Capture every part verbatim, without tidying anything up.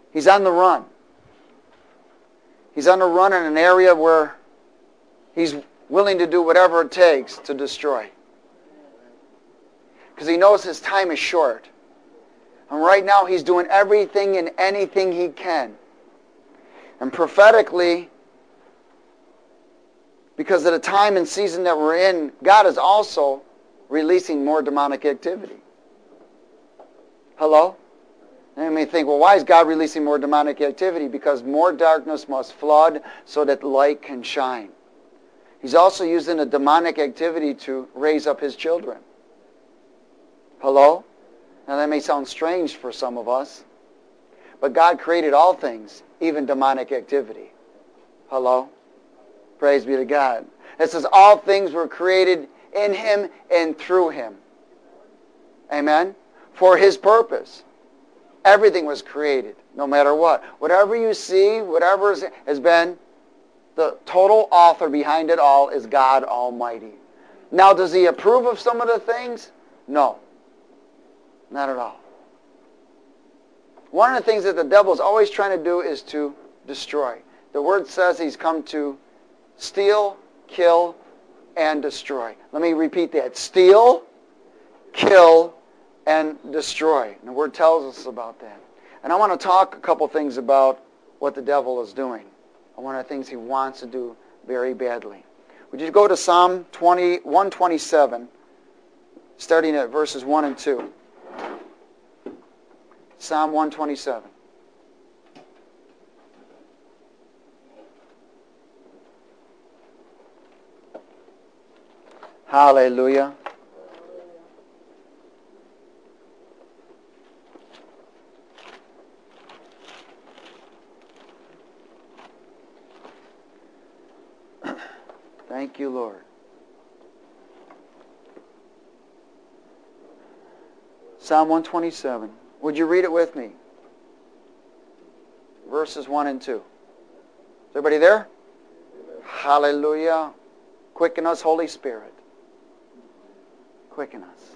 He's on the run. He's on the run in an area where he's willing to do whatever it takes to destroy. Because he knows his time is short. And right now he's doing everything and anything he can. And prophetically, because of the time and season that we're in, God is also releasing more demonic activity. Hello? And you may think, well, why is God releasing more demonic activity? Because more darkness must flood so that light can shine. He's also using the demonic activity to raise up his children. Hello? Now that may sound strange for some of us, but God created all things, even demonic activity. Hello? Praise be to God. It says all things were created in him and through him. Amen? For his purpose. Everything was created, no matter what. Whatever you see, whatever has been, the total author behind it all is God Almighty. Now, does he approve of some of the things? No. Not at all. One of the things that the devil is always trying to do is to destroy. The word says he's come to steal, kill, and destroy. Let me repeat that. Steal, kill, and destroy. And the word tells us about that. And I want to talk a couple things about what the devil is doing. And one of the things he wants to do very badly. Would you go to Psalm one twenty-seven, starting at verses one and two. Psalm one twenty-seven. Hallelujah. Thank you, Lord. Psalm one twenty-seven. Would you read it with me? Verses one and two. Is everybody there? Hallelujah. Quicken us, Holy Spirit. Quicken us.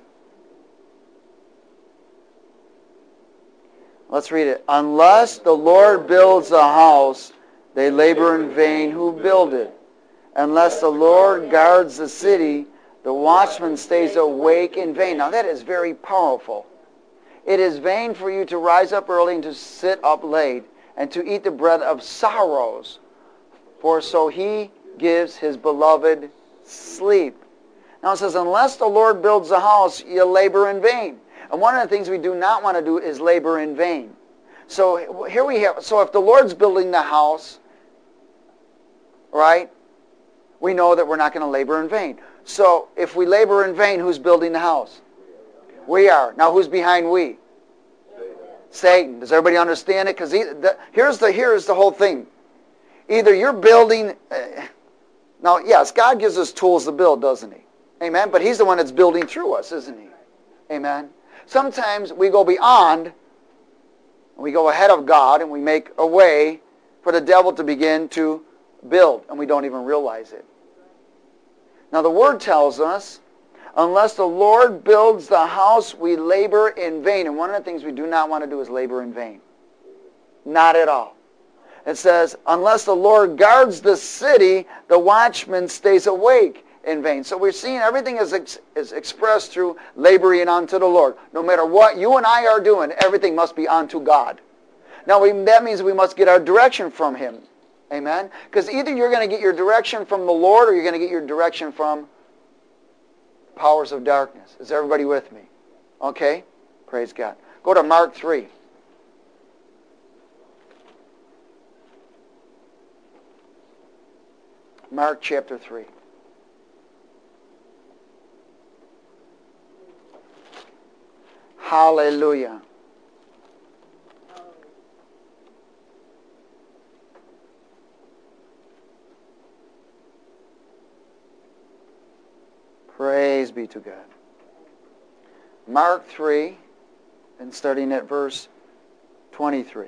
Let's read it. Unless the Lord builds a house, they labor in vain who build it. Unless the Lord guards the city, the watchman stays awake in vain. Now that is very powerful. It is vain for you to rise up early and to sit up late and to eat the bread of sorrows, for so he gives his beloved sleep. Now it says, unless the Lord builds a house, you labor in vain. And one of the things we do not want to do is labor in vain. So here we have, so if the Lord's building the house, right, we know that we're not going to labor in vain. So if we labor in vain, who's building the house? We are. Now who's behind we? Satan. Does everybody understand it? Because here's the here's the whole thing. Either you're building. Uh, now, yes, God gives us tools to build, doesn't he? Amen. But he's the one that's building through us, isn't he? Amen. Sometimes we go beyond. We go ahead of God, and we make a way for the devil to begin to build, and we don't even realize it. Now, the Word tells us, unless the Lord builds the house, we labor in vain. And one of the things we do not want to do is labor in vain. Not at all. It says, unless the Lord guards the city, the watchman stays awake in vain. So we're seeing everything is, ex- is expressed through laboring unto the Lord. No matter what you and I are doing, everything must be unto God. Now, we, that means we must get our direction from him. Amen? Because either you're going to get your direction from the Lord or you're going to get your direction from powers of darkness. Is everybody with me? Okay? Praise God. Go to Mark three. Mark chapter three. Hallelujah. Praise be to God. Mark three, and starting at verse twenty-three.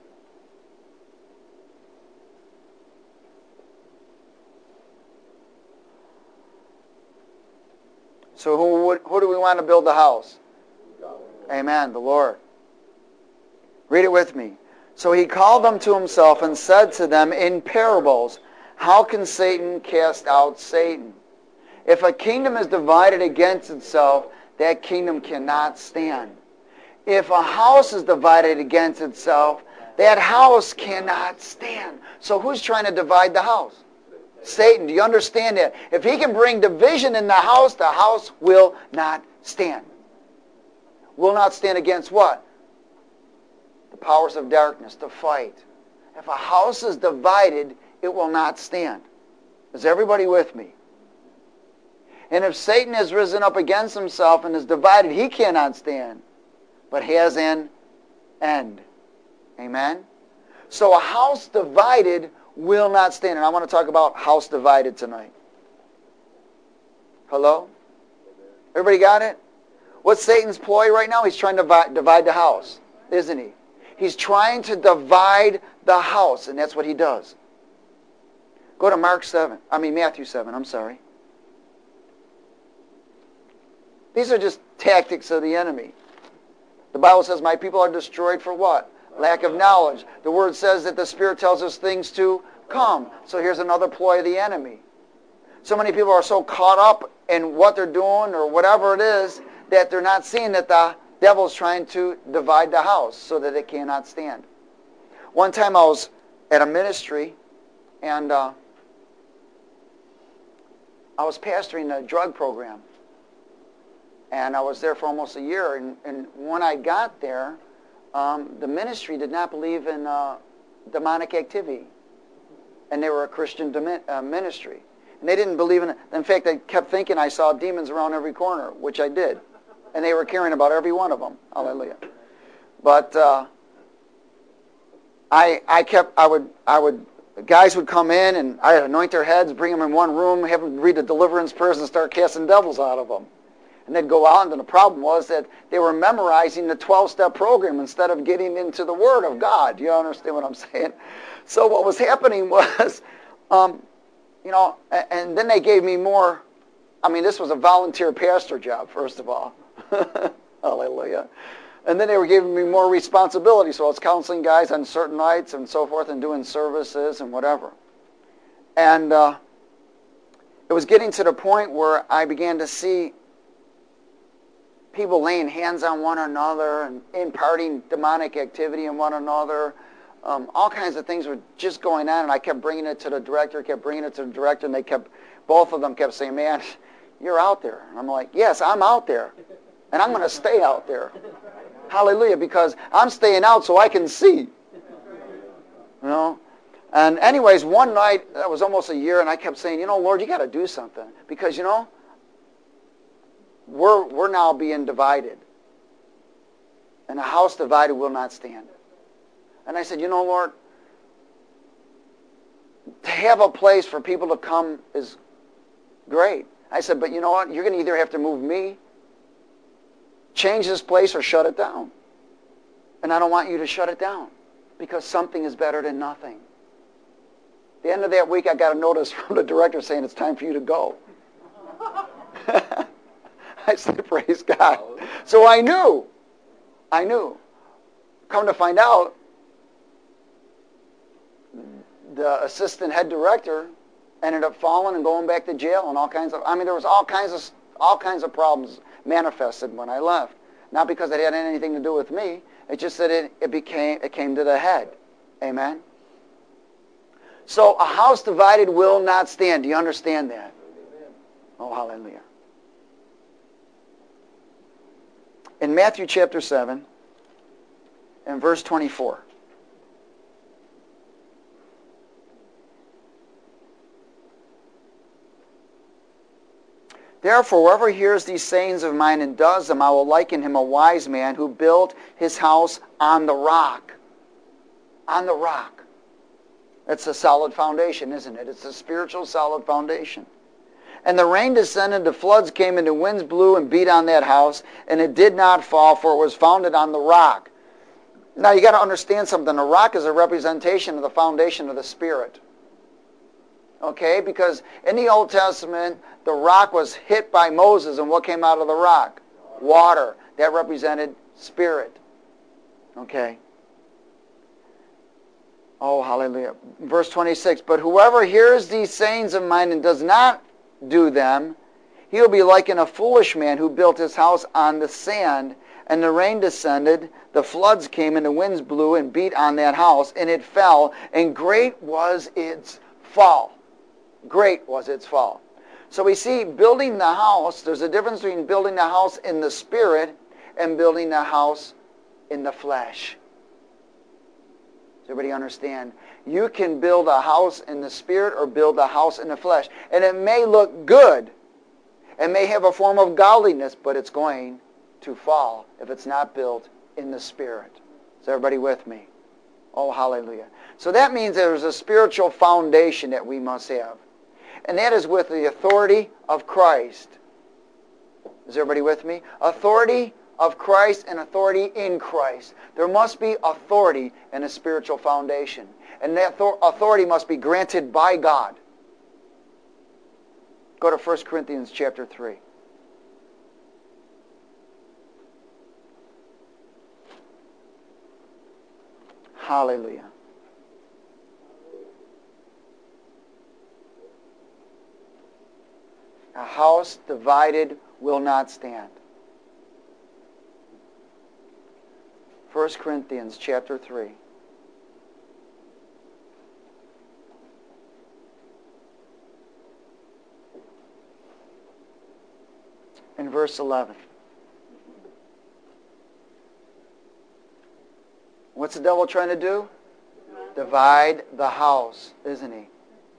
So who, would, who do we want to build the house? God. Amen, the Lord. Read it with me. So he called them to himself and said to them in parables, how can Satan cast out Satan? If a kingdom is divided against itself, that kingdom cannot stand. If a house is divided against itself, that house cannot stand. So who's trying to divide the house? Satan. Do you understand that? If he can bring division in the house, the house will not stand. Will not stand against what? The powers of darkness, to fight. If a house is divided, it will not stand. Is everybody with me? And if Satan has risen up against himself and is divided, he cannot stand, but has an end. Amen? So a house divided will not stand. And I want to talk about house divided tonight. Hello? Everybody got it? What's Satan's ploy right now? He's trying to divide the house, isn't he? He's trying to divide the house, and that's what he does. Go to Mark seven. I mean Matthew seven, I'm sorry. These are just tactics of the enemy. The Bible says, my people are destroyed for what? Lack of knowledge. The Word says that the Spirit tells us things to come. So here's another ploy of the enemy. So many people are so caught up in what they're doing or whatever it is that they're not seeing that the devil's trying to divide the house so that it cannot stand. One time I was at a ministry and uh, I was pastoring a drug program. And I was there for almost a year. And, and when I got there, um, the ministry did not believe in uh, demonic activity. And they were a Christian dem- uh, ministry. And they didn't believe in it. In fact, they kept thinking I saw demons around every corner, which I did. And they were caring about every one of them. Hallelujah. But uh, I I kept, I would, I would, guys would come in and I'd anoint their heads, bring them in one room, have them read the deliverance prayers and start casting devils out of them. And they'd go out, and the problem was that they were memorizing the twelve-step program instead of getting into the Word of God. Do you understand what I'm saying? So what was happening was, um, you know, and, and then they gave me more. I mean, this was a volunteer pastor job, first of all. Hallelujah. And then they were giving me more responsibility. So I was counseling guys on certain nights and so forth and doing services and whatever. And uh, it was getting to the point where I began to see people laying hands on one another and imparting demonic activity in one another. Um, all kinds of things were just going on, and I kept bringing it to the director, kept bringing it to the director, and they kept, both of them kept saying, man, you're out there. And I'm like, yes, I'm out there, and I'm going to stay out there. Hallelujah, because I'm staying out so I can see. You know? And anyways, one night, that was almost a year, and I kept saying, you know, Lord, you got to do something. Because, you know, We're we're now being divided. And a house divided will not stand. And I said, you know, Lord, to have a place for people to come is great. I said, but you know what? You're going to either have to move me, change this place, or shut it down. And I don't want you to shut it down because something is better than nothing. At the end of that week, I got a notice from the director saying it's time for you to go. I said, praise God. So I knew. I knew. Come to find out, the assistant head director ended up falling and going back to jail and all kinds of, I mean, there was all kinds of, all kinds of problems manifested when I left. Not because it had anything to do with me. It's just that it, it became, it came to the head. Amen? So a house divided will not stand. Do you understand that? Oh, hallelujah. In Matthew chapter seven, and verse twenty-four. Therefore, whoever hears these sayings of mine and does them, I will liken him a wise man who built his house on the rock. On the rock. That's a solid foundation, isn't it? It's a spiritual solid foundation. And the rain descended, the floods came, and the winds blew and beat on that house, and it did not fall, for it was founded on the rock. Now, you got to understand something. The rock is a representation of the foundation of the Spirit. Okay? Because in the Old Testament, the rock was hit by Moses, and what came out of the rock? Water. That represented Spirit. Okay? Oh, hallelujah. Verse twenty-six, but whoever hears these sayings of mine and does not do them, he will be like a foolish man who built his house on the sand, and the rain descended, the floods came, and the winds blew and beat on that house, and it fell, and great was its fall. Great was its fall. So we see building the house, there's a difference between building the house in the spirit and building the house in the flesh. Does everybody understand? You can build a house in the spirit or build a house in the flesh. And it may look good. It may have a form of godliness, but it's going to fall if it's not built in the spirit. Is everybody with me? Oh, hallelujah. So that means there's a spiritual foundation that we must have. And that is with the authority of Christ. Is everybody with me? Authority of Christ and authority in Christ. There must be authority and a spiritual foundation. And that authority must be granted by God. Go to First Corinthians chapter three. Hallelujah. A house divided will not stand. First Corinthians chapter three. In verse eleven. What's the devil trying to do? Divide the house, isn't he?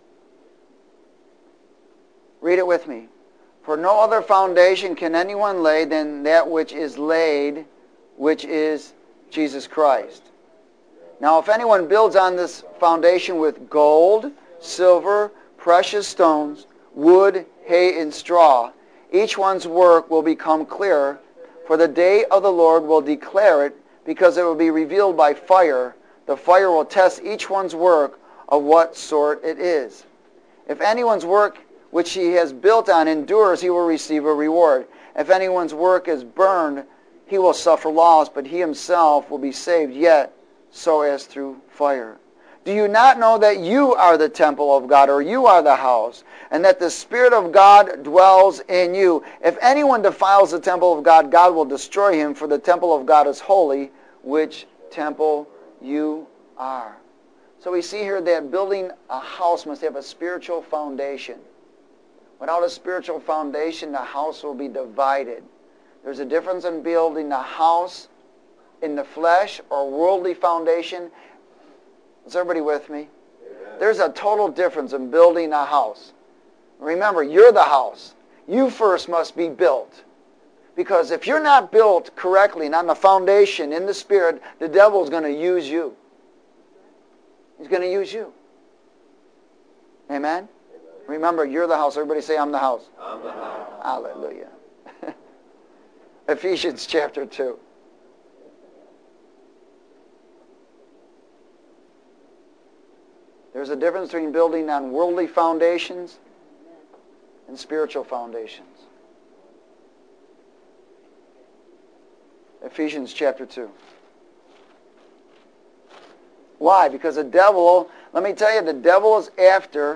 Read it with me. For no other foundation can anyone lay than that which is laid, which is Jesus Christ. Now if anyone builds on this foundation with gold, silver, precious stones, wood, hay, and straw, each one's work will become clear, for the day of the Lord will declare it, because it will be revealed by fire. The fire will test each one's work of what sort it is. If anyone's work which he has built on endures, he will receive a reward. If anyone's work is burned, he will suffer loss, but he himself will be saved, yet so as through fire. Do you not know that you are the temple of God, or you are the house, and that the Spirit of God dwells in you? If anyone defiles the temple of God, God will destroy him, for the temple of God is holy, which temple you are. So we see here that building a house must have a spiritual foundation. Without a spiritual foundation, the house will be divided. There's a difference in building a house in the flesh or worldly foundation. Is everybody with me? Amen. There's a total difference in building a house. Remember, you're the house. You first must be built. Because if you're not built correctly and on the foundation in the Spirit, the devil is going to use you. He's going to use you. Amen? Amen? Remember, you're the house. Everybody say, I'm the house. I'm the house. Hallelujah. Ephesians chapter two. There's a difference between building on worldly foundations and spiritual foundations. Ephesians chapter two. Why? Because the devil, let me tell you, the devil is after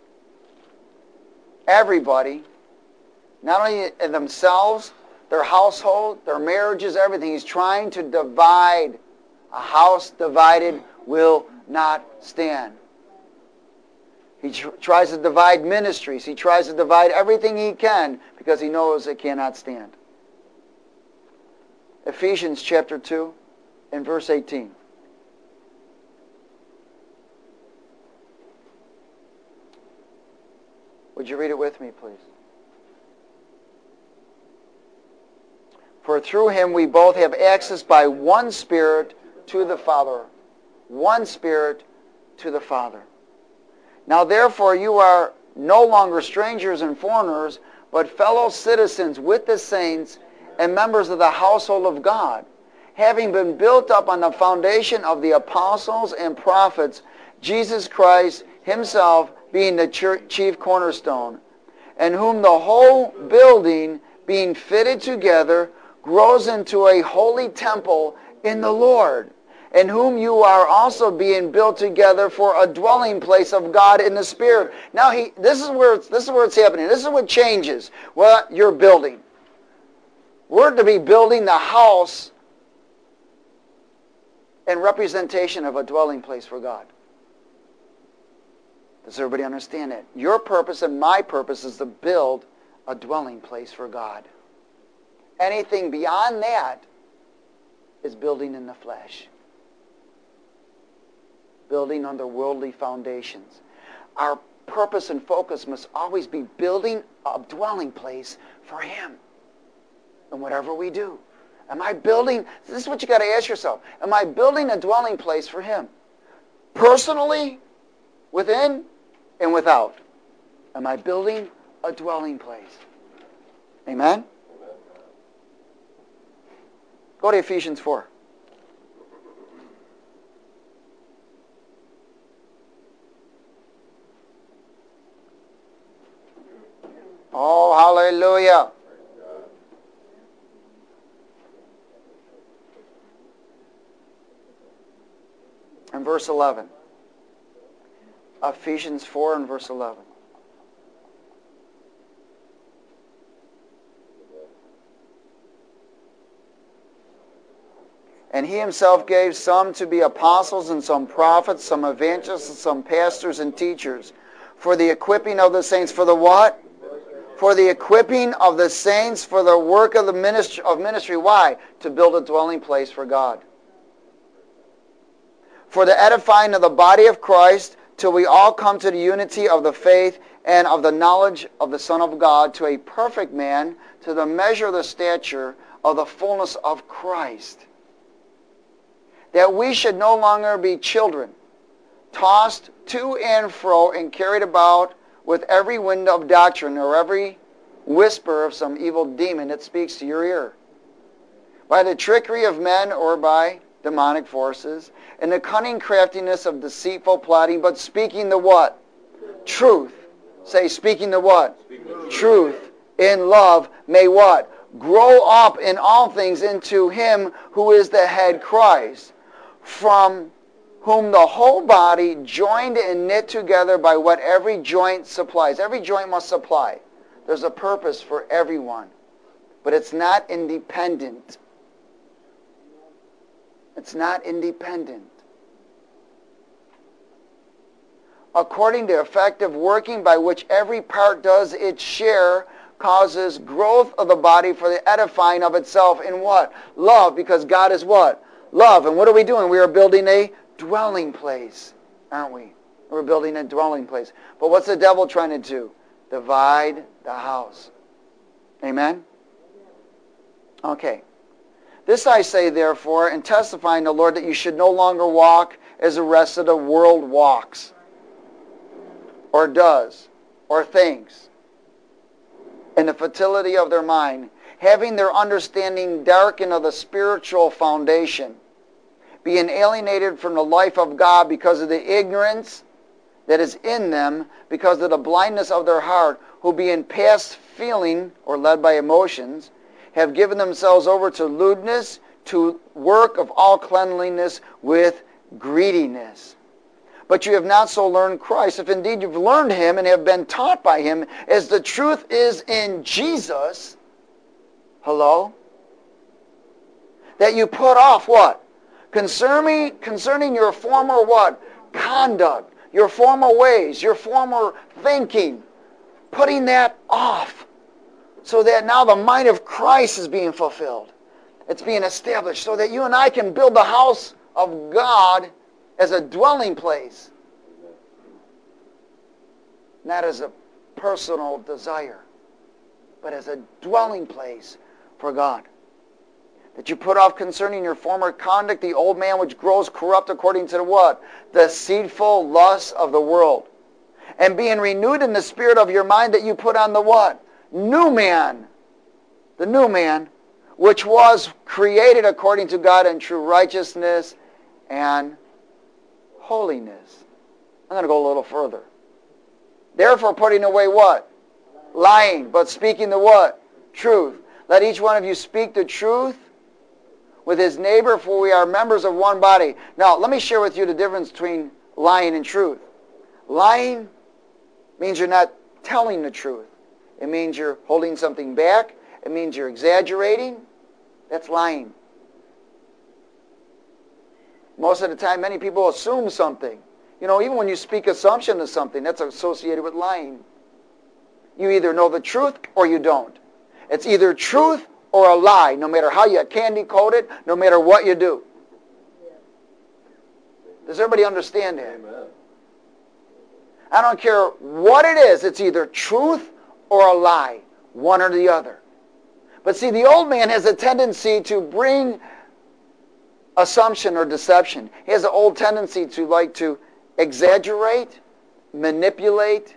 everybody, not only themselves, their household, their marriages, everything. He's trying to divide. A house divided will not stand. He tr- tries to divide ministries. He tries to divide everything he can because he knows it cannot stand. Ephesians chapter two and verse eighteen. Would you read it with me, please? For through him we both have access by one Spirit to the Father. One Spirit to the Father. Now therefore you are no longer strangers and foreigners, but fellow citizens with the saints and members of the household of God, having been built up on the foundation of the apostles and prophets, Jesus Christ himself being the chief cornerstone, and whom the whole building, being fitted together, grows into a holy temple in the Lord. in whom you are also being built together for a dwelling place of God in the Spirit. Now, he, this is where it's, this is where it's happening. This is what changes what you're building. We're to be building the house in representation of a dwelling place for God. Does everybody understand that? Your purpose and my purpose is to build a dwelling place for God. Anything beyond that is building in the flesh. Building on the worldly foundations. Our purpose and focus must always be building a dwelling place for Him. And whatever we do. Am I building, this is what you got to ask yourself. Am I building a dwelling place for Him? Personally, within, and without. Am I building a dwelling place? Amen? Go to Ephesians four. Oh, hallelujah. And verse eleven. Ephesians four and verse eleven. And He Himself gave some to be apostles, and some prophets, some evangelists, and some pastors and teachers, for the equipping of the saints. For the what? For the equipping of the saints, for the work of the ministry. Of ministry. Why? To build a dwelling place for God. For the edifying of the body of Christ, till we all come to the unity of the faith and of the knowledge of the Son of God, to a perfect man, to the measure of the stature of the fullness of Christ. That we should no longer be children, tossed to and fro and carried about with every wind of doctrine or every whisper of some evil demon that speaks to your ear, by the trickery of men or by demonic forces, and the cunning craftiness of deceitful plotting, but speaking the what? Truth. Say, speaking the what? Speaking the truth. Truth in love may what? Grow up in all things into Him who is the head, Christ, from whom the whole body, joined and knit together by what every joint supplies. Every joint must supply. There's a purpose for everyone. But it's not independent. It's not independent. According to effective working by which every part does its share, causes growth of the body for the edifying of itself in what? Love, because God is what? Love. And what are we doing? We are building a dwelling place, aren't we? We're building a dwelling place. But what's the devil trying to do? Divide the house. Amen? Okay. This I say, therefore, and testifying to the Lord, that you should no longer walk as the rest of the world walks, or does, or thinks, in the futility of their mind, having their understanding darkened of the spiritual foundation, being alienated from the life of God because of the ignorance that is in them, because of the blindness of their heart, who being past feeling, or led by emotions, have given themselves over to lewdness, to work of all cleanliness with greediness. But you have not so learned Christ, if indeed you've learned Him and have been taught by Him, as the truth is in Jesus. Hello? That you put off what? Concerning, concerning your former what? Conduct. Your former ways. Your former thinking. Putting that off. So that now the mind of Christ is being fulfilled. It's being established so that you and I can build the house of God as a dwelling place. Not as a personal desire, but as a dwelling place for God. That you put off concerning your former conduct the old man which grows corrupt according to the what? The deceitful lusts of the world. And being renewed in the spirit of your mind, that you put on the what? New man. The new man, which was created according to God in true righteousness and holiness. I'm going to go a little further. Therefore putting away what? Lying, but speaking the what? Truth. Let each one of you speak the truth with his neighbor, for we are members of one body. Now, let me share with you the difference between lying and truth. Lying means you're not telling the truth. It means you're holding something back. It means you're exaggerating. That's lying. Most of the time, many people assume something. You know, even when you speak assumption to something, that's associated with lying. You either know the truth or you don't. It's either truth or a lie, no matter how you candy coat it, no matter what you do. Does everybody understand that? Amen. I don't care what it is. It's either truth or a lie, one or the other. But see, the old man has a tendency to bring assumption or deception. He has an old tendency to like to exaggerate, manipulate.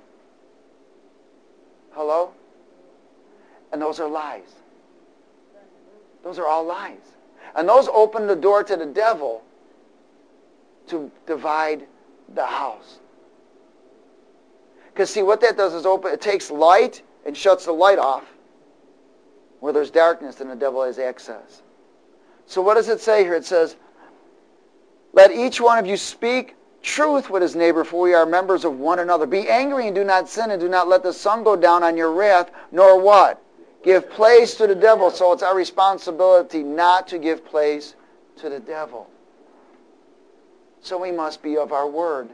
Hello? And those are lies. Those are all lies. And those open the door to the devil to divide the house. Because see, what that does is open, it takes light and shuts the light off. Where there's darkness, then the devil has access. So what does it say here? It says, let each one of you speak truth with his neighbor, for we are members of one another. Be angry and do not sin, and do not let the sun go down on your wrath, nor what? Give place to the devil. So it's our responsibility not to give place to the devil. So we must be of our word.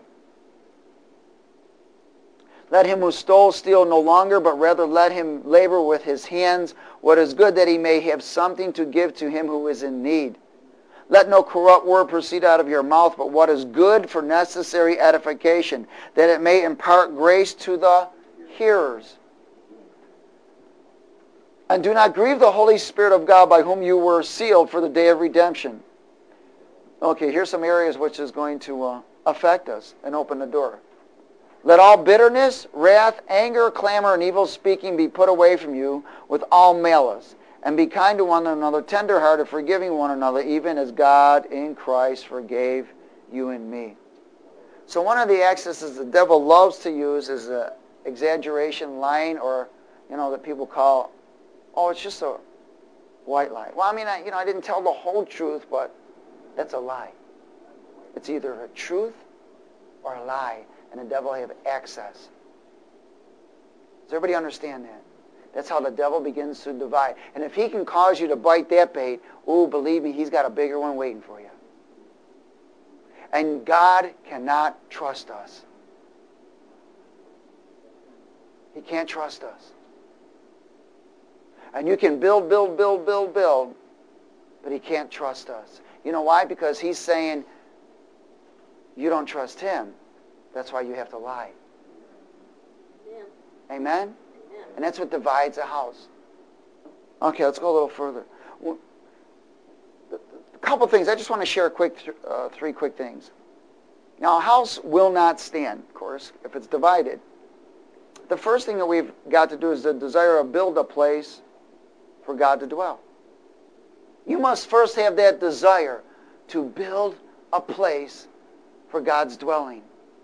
Let him who stole steal no longer, but rather let him labor with his hands what is good, that he may have something to give to him who is in need. Let no corrupt word proceed out of your mouth, but what is good for necessary edification, that it may impart grace to the hearers. And do not grieve the Holy Spirit of God, by whom you were sealed for the day of redemption. Okay, here's some areas which is going to uh, affect us and open the door. Let all bitterness, wrath, anger, clamor, and evil speaking be put away from you with all malice. And be kind to one another, tender-hearted, forgiving one another, even as God in Christ forgave you and me. So one of the accesses the devil loves to use is uh, exaggeration, lying, or, you know, that people call, oh, it's just a white lie. Well, I mean, I, you know, I didn't tell the whole truth, but that's a lie. It's either a truth or a lie. And the devil have access. Does everybody understand that? That's how the devil begins to divide. And if he can cause you to bite that bait, ooh, believe me, he's got a bigger one waiting for you. And God cannot trust us. He can't trust us. And you can build, build, build, build, build, but he can't trust us. You know why? Because he's saying, you don't trust him. That's why you have to lie. Yeah. Amen? Yeah. And that's what divides a house. Okay, let's go a little further. Well, a couple things. I just want to share quick, uh, three quick things. Now, a house will not stand, of course, if it's divided. The first thing that we've got to do is the desire to build a place for God to dwell. You must first have that desire to build a place for God's dwelling.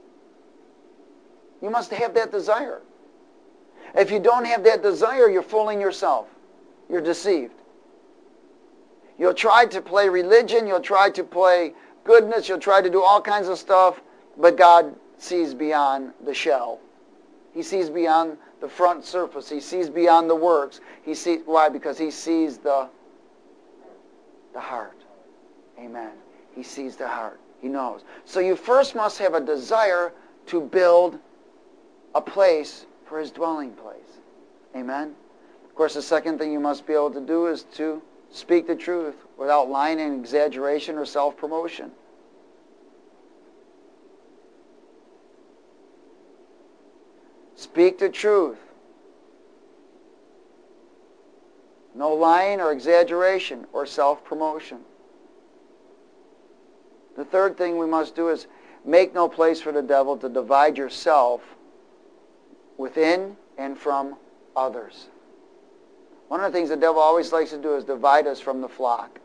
You must have that desire. If you don't have that desire, you're fooling yourself. You're deceived. You'll try to play religion. You'll try to play goodness. You'll try to do all kinds of stuff. But God sees beyond the shell. He sees beyond the front surface. He sees beyond the works. He sees, why? Because he sees the, the heart. Amen. He sees the heart. He knows. So you first must have a desire to build a place for his dwelling place. Amen? Of course, the second thing you must be able to do is to speak the truth without lying and exaggeration or self-promotion. Speak the truth. No lying or exaggeration or self-promotion. The third thing we must do is make no place for the devil to divide yourself within and from others. One of the things the devil always likes to do is divide us from the flock.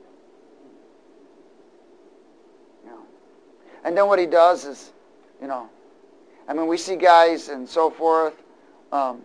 You know. And then what he does is, you know, I mean, we see guys and so forth um,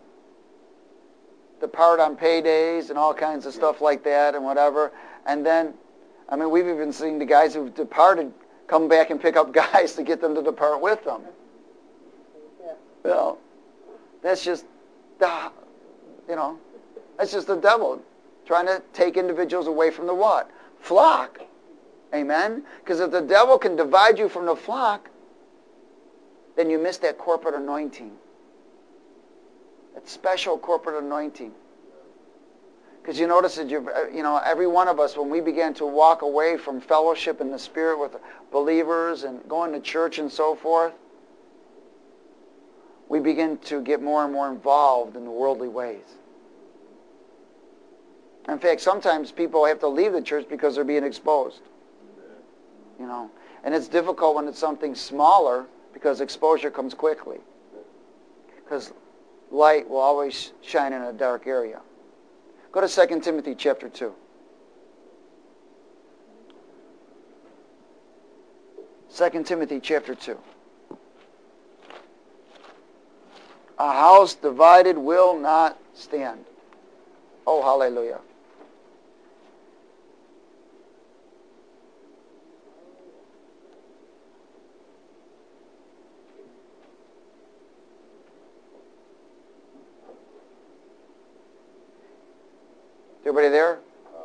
depart on paydays and all kinds of stuff like that and whatever. And then I mean, we've even seen the guys who've departed come back and pick up guys to get them to depart with them. Yeah. Well, that's just, the, you know, that's just the devil trying to take individuals away from the what? Flock. Amen? Because if the devil can divide you from the flock, then you miss that corporate anointing. That special corporate anointing. Because you notice that, you you know, every one of us, when we began to walk away from fellowship in the Spirit with believers and going to church and so forth, we begin to get more and more involved in the worldly ways. In fact, sometimes people have to leave the church because they're being exposed. You know, and it's difficult when it's something smaller because exposure comes quickly. Because light will always shine in a dark area. Go to Second Timothy chapter two. Second Timothy chapter two. A house divided will not stand. Oh, hallelujah. Everybody there?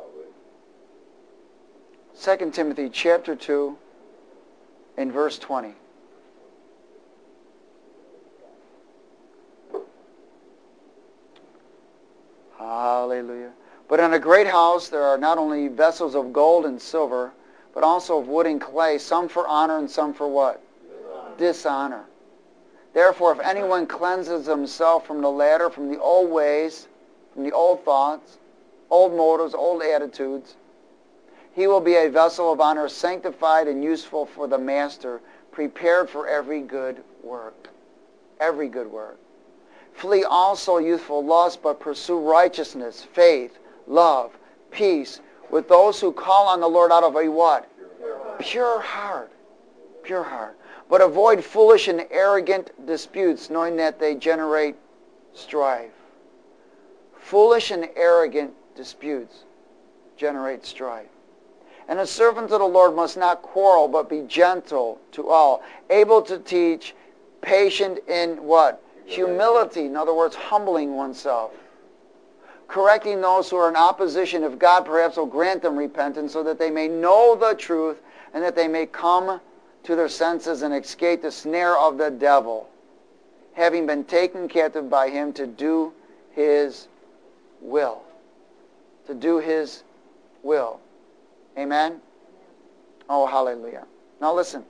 Second Timothy chapter two and verse twenty. Hallelujah. But in a great house there are not only vessels of gold and silver, but also of wood and clay, some for honor and some for what? Dishonor. Dishonor. Therefore, if anyone cleanses himself from the latter, from the old ways, from the old thoughts, old motives, old attitudes, he will be a vessel of honor, sanctified and useful for the master, prepared for every good work. Every good work. Flee also youthful lust, but pursue righteousness, faith, love, peace, with those who call on the Lord out of a what? Pure heart. Pure heart. Pure heart. But avoid foolish and arrogant disputes, knowing that they generate strife. Foolish and arrogant disputes generate strife. And a servant of the Lord must not quarrel, but be gentle to all, able to teach, patient in what? Humility. In other words, humbling oneself. Correcting those who are in opposition, if God perhaps will grant them repentance, so that they may know the truth and that they may come to their senses and escape the snare of the devil, having been taken captive by him to do his will. To do his will. Amen? Oh, hallelujah. Now listen.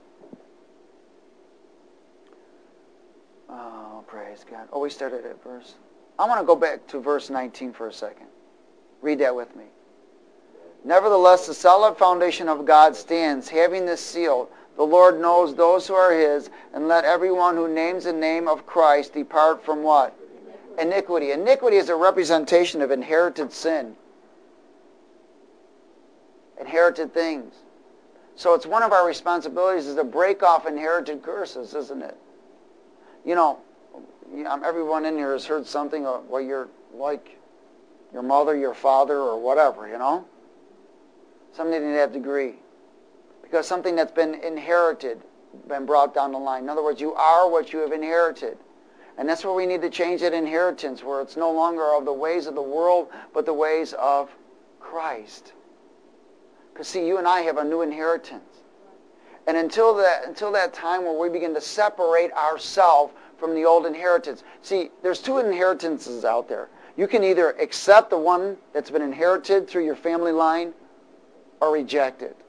Oh, praise God. Oh, we started at verse. I want to go back to verse nineteen for a second. Read that with me. Nevertheless, the solid foundation of God stands, having this seal. The Lord knows those who are his, and let everyone who names the name of Christ depart from what? Iniquity. Iniquity is a representation of inherited sin. Inherited things. So it's one of our responsibilities is to break off inherited curses, isn't it? You know, everyone in here has heard something, of, well, you're like your mother, your father, or whatever, you know? Something to that degree. Because something that's been inherited, been brought down the line. In other words, you are what you have inherited. And that's where we need to change that inheritance, where it's no longer of the ways of the world, but the ways of Christ. Because see, you and I have a new inheritance. And until that, until that time where we begin to separate ourselves from the old inheritance. See, there's two inheritances out there. You can either accept the one that's been inherited through your family line or reject it.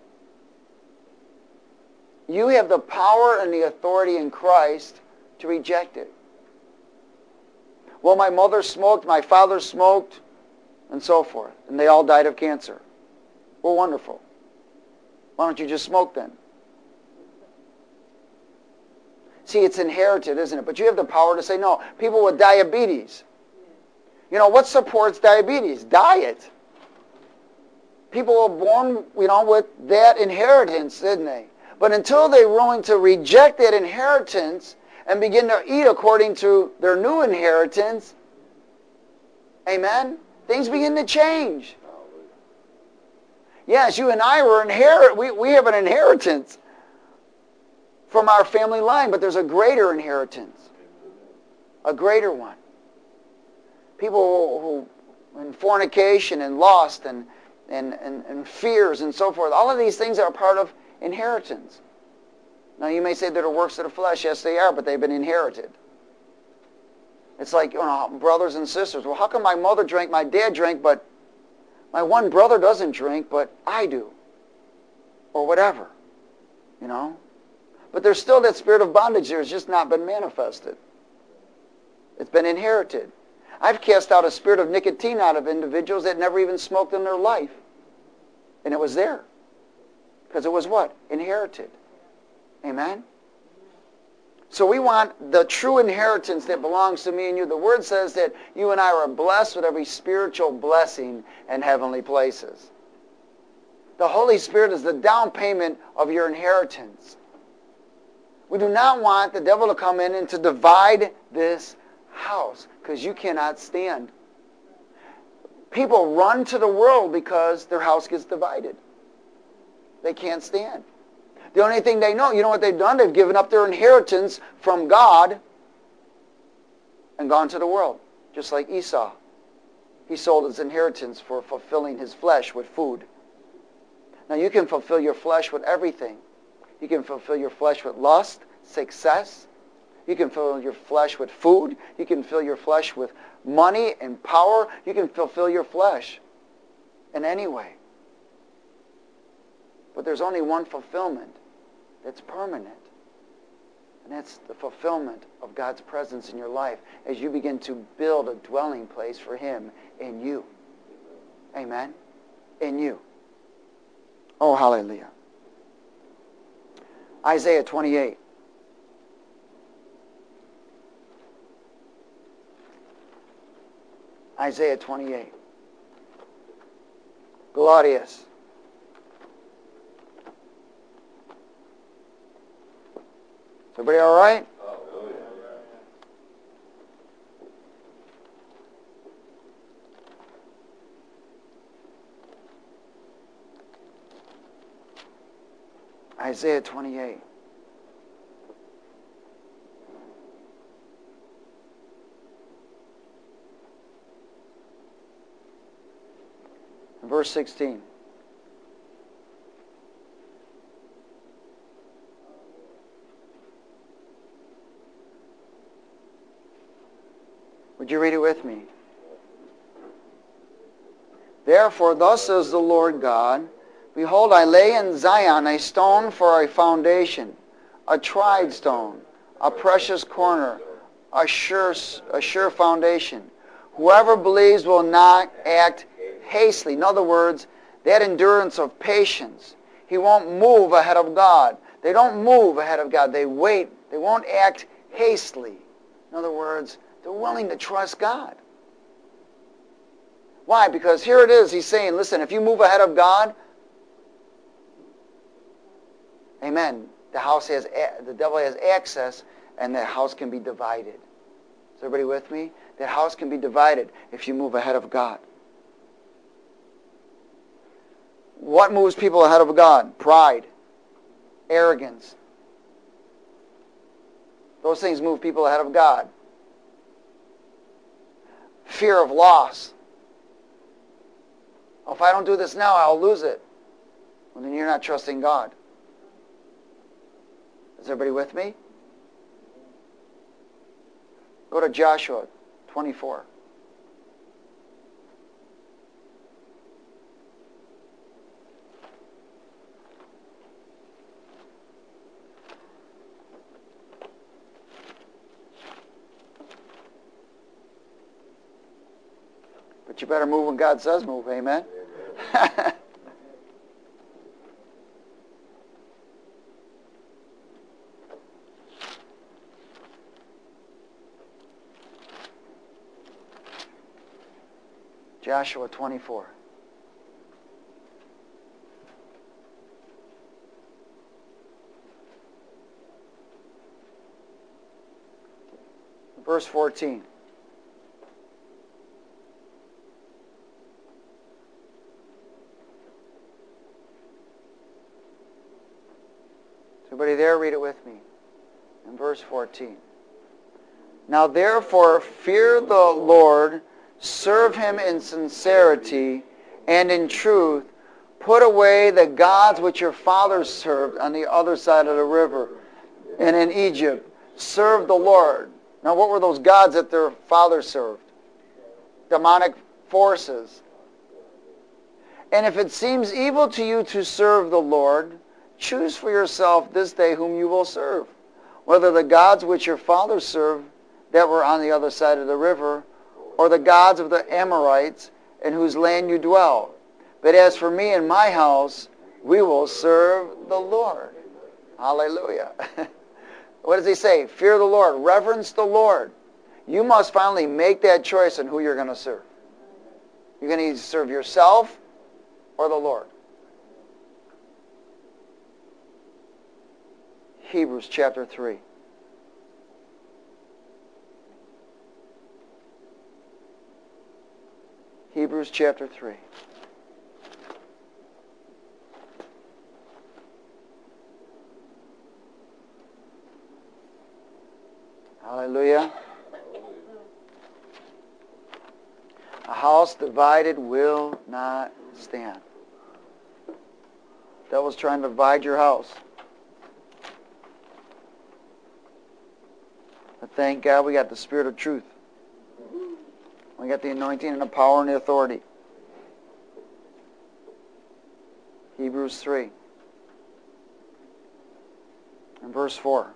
You have the power and the authority in Christ to reject it. Well, my mother smoked, my father smoked, and so forth. And they all died of cancer. Well, wonderful. Why don't you just smoke then? See, it's inherited, isn't it? But you have the power to say no. People with diabetes. You know, what supports diabetes? Diet. People were born, you know, with that inheritance, didn't they? But until they're willing to reject that inheritance and begin to eat according to their new inheritance, amen, things begin to change. Yes, you and I were inherit. We, we have an inheritance from our family line, but there's a greater inheritance. A greater one. People who, who in fornication and lust and, and, and, and fears and so forth, all of these things are part of inheritance. Now you may say that are works of the flesh. Yes, they are, but they've been inherited. It's like, you know, brothers and sisters. Well, how come my mother drank, my dad drank, but my one brother doesn't drink, but I do? Or whatever, you know? But there's still that spirit of bondage there. It's just not been manifested. It's been inherited. I've cast out a spirit of nicotine out of individuals that never even smoked in their life. And it was there. Because it was what? Inherited. Amen? So we want the true inheritance that belongs to me and you. The Word says that you and I are blessed with every spiritual blessing in heavenly places. The Holy Spirit is the down payment of your inheritance. We do not want the devil to come in and to divide this house, because you cannot stand. People run to the world because their house gets divided. They can't stand. The only thing they know, you know what they've done? They've given up their inheritance from God and gone to the world, just like Esau. He sold his inheritance for fulfilling his flesh with food. Now you can fulfill your flesh with everything. You can fulfill your flesh with lust, success. You can fill your flesh with food. You can fill your flesh with money and power. You can fulfill your flesh in any way. But there's only one fulfillment that's permanent. And that's the fulfillment of God's presence in your life as you begin to build a dwelling place for Him in you. Amen? In you. Oh, hallelujah. Isaiah twenty-eight. Isaiah twenty-eight. Glorious. Everybody all right? Oh, yeah. Isaiah twenty-eight. Verse sixteen. Would you read it with me? Therefore, thus says the Lord God, behold, I lay in Zion a stone for a foundation, a tried stone, a precious corner, a sure, a sure foundation. Whoever believes will not act hastily. In other words, that endurance of patience. He won't move ahead of God. They don't move ahead of God. They wait. They won't act hastily. In other words, they're willing to trust God. Why? Because here it is. He's saying, listen, if you move ahead of God, amen, the house has, the devil has access, and the house can be divided. Is everybody with me? That house can be divided if you move ahead of God. What moves people ahead of God? Pride, arrogance. Those things move people ahead of God. Fear of loss. Oh, if I don't do this now, I'll lose it. Well, then you're not trusting God. Is everybody with me? Go to Joshua twenty-four. But you better move when God says move, amen? Amen. Joshua twenty-four. Verse fourteen. Everybody there, read it with me. In verse fourteen. Now therefore fear the Lord, serve him in sincerity and in truth. Put away the gods which your fathers served on the other side of the river and in Egypt. Serve the Lord. Now what were those gods that their fathers served? Demonic forces. And if it seems evil to you to serve the Lord, choose for yourself this day whom you will serve, whether the gods which your fathers served that were on the other side of the river, or the gods of the Amorites in whose land you dwell. But as for me and my house, we will serve the Lord. Hallelujah. What does he say? Fear the Lord. Reverence the Lord. You must finally make that choice on who you're going to serve. You're going to either serve yourself or the Lord. Hebrews chapter three. Hebrews chapter three. Hallelujah. A house divided will not stand. The devil's trying to divide your house. But thank God we got the Spirit of truth. We got the anointing and the power and the authority. Hebrews three. And verse four.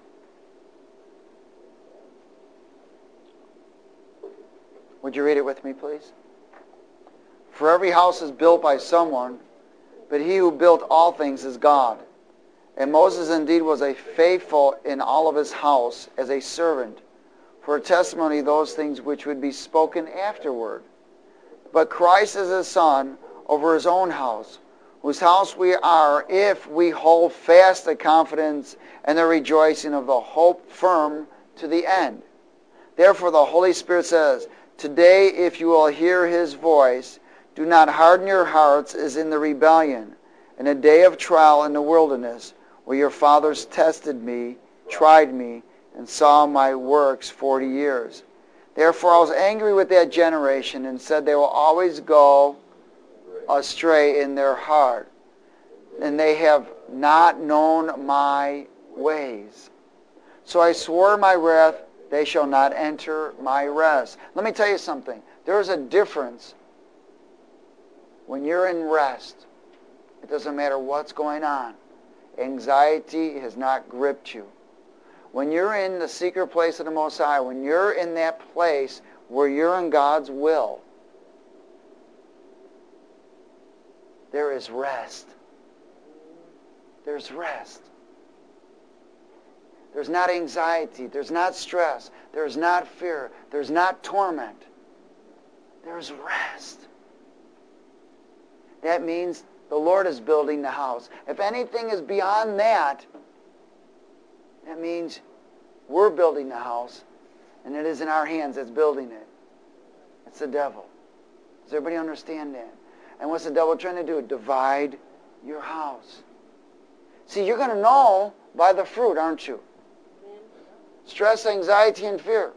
Would you read it with me, please? For every house is built by someone, but he who built all things is God. And Moses indeed was a faithful in all of his house as a servant, for a testimony of those things which would be spoken afterward. But Christ is his Son over his own house, whose house we are if we hold fast the confidence and the rejoicing of the hope firm to the end. Therefore the Holy Spirit says, today if you will hear his voice, do not harden your hearts as in the rebellion, in a day of trial in the wilderness, where your fathers tested me, tried me, and saw my works forty years. Therefore I was angry with that generation and said they will always go astray in their heart, and they have not known my ways. So I swore in my wrath, they shall not enter my rest. Let me tell you something. There is a difference when you're in rest. It doesn't matter what's going on. Anxiety has not gripped you. When you're in the secret place of the Most High, when you're in that place where you're in God's will, there is rest. There's rest. There's not anxiety. There's not stress. There's not fear. There's not torment. There's rest. That means the Lord is building the house. If anything is beyond that, that means we're building the house, and it is in our hands that's building it. It's the devil. Does everybody understand that? And what's the devil trying to do? Divide your house. See, you're going to know by the fruit, aren't you? Stress, anxiety, and fear.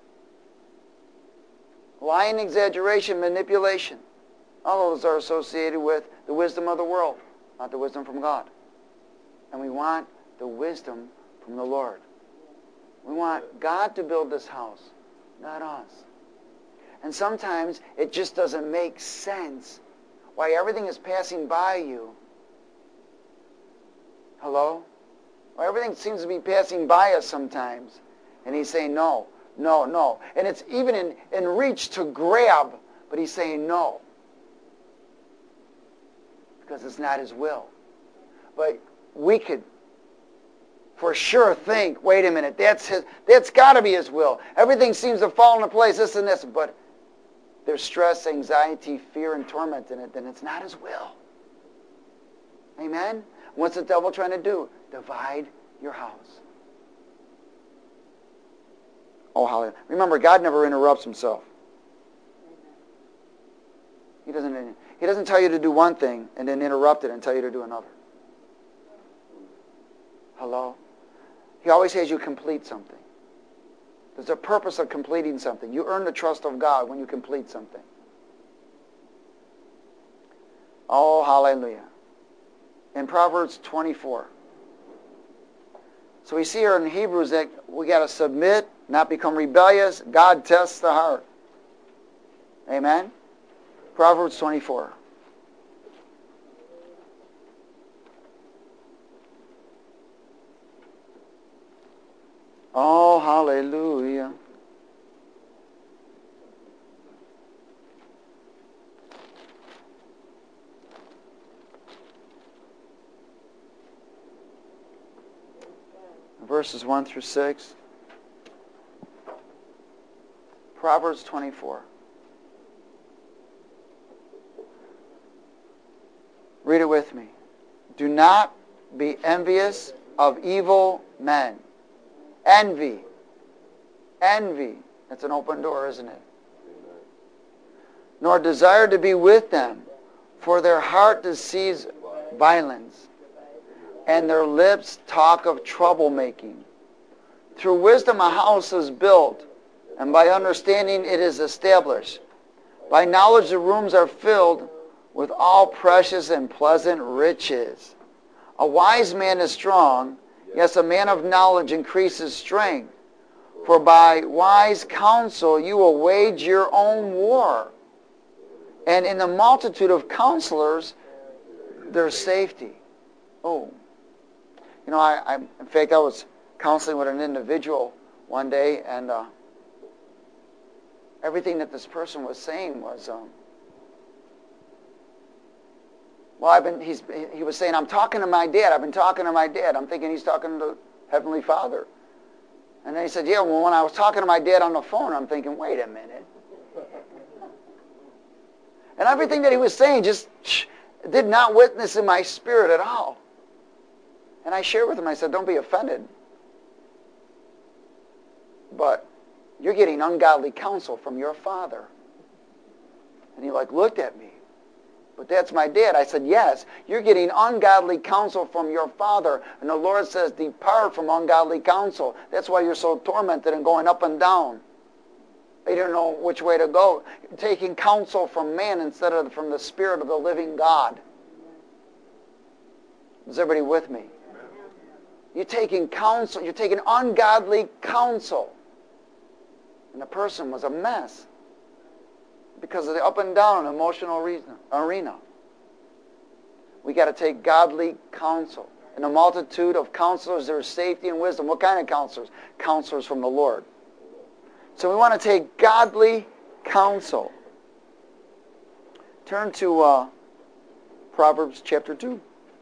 Lying, exaggeration, manipulation. All those are associated with the wisdom of the world, not the wisdom from God. And we want the wisdom from the Lord. We want God to build this house, not us. And sometimes it just doesn't make sense why everything is passing by you. Hello? Why everything seems to be passing by us sometimes. And he's saying no, no, no. And it's even in, in reach to grab, but he's saying no. Because it's not his will. But we could for sure think, wait a minute, that's his, that's got to be his will. Everything seems to fall into place, this and this, but there's stress, anxiety, fear, and torment in it, then it's not his will. Amen? What's the devil trying to do? Divide your house. Oh, hallelujah. Remember, God never interrupts himself. He doesn't, he doesn't tell you to do one thing and then interrupt it and tell you to do another. Hello? He always has you complete something. There's a purpose of completing something. You earn the trust of God when you complete something. Oh, hallelujah. In Proverbs twenty-four. So we see here in Hebrews that we got to submit, not become rebellious. God tests the heart. Amen? Proverbs twenty-four. Oh, hallelujah. Verses one through six. Proverbs twenty-four. Read it with me. Do not be envious of evil men. Envy. Envy. That's an open door, isn't it? Nor desire to be with them, for their heart deceives violence, and their lips talk of troublemaking. Through wisdom a house is built, and by understanding it is established. By knowledge the rooms are filled with all precious and pleasant riches. A wise man is strong, yes, a man of knowledge increases strength. For by wise counsel you will wage your own war. And in the multitude of counselors, there's safety. Oh. You know, I, I in fact, I was counseling with an individual one day, and uh, everything that this person was saying was, um, well, I've been, he's, he was saying, I'm talking to my dad. I've been talking to my dad. I'm thinking he's talking to Heavenly Father. And then he said, yeah, well, when I was talking to my dad on the phone, I'm thinking, wait a minute. And everything that he was saying just did not witness in my spirit at all. And I shared with him, I said, don't be offended. But you're getting ungodly counsel from your father. And he like looked at me. But that's my dad. I said, yes, you're getting ungodly counsel from your father. And the Lord says, depart from ungodly counsel. That's why you're so tormented and going up and down. You don't know which way to go. You're taking counsel from man instead of from the Spirit of the living God. Is everybody with me? You're taking counsel. You're taking ungodly counsel. And the person was a mess. Because of the up and down emotional reason, arena. We got to take godly counsel. In a multitude of counselors, there is safety and wisdom. What kind of counselors? Counselors from the Lord. So we want to take godly counsel. Turn to uh, Proverbs chapter two.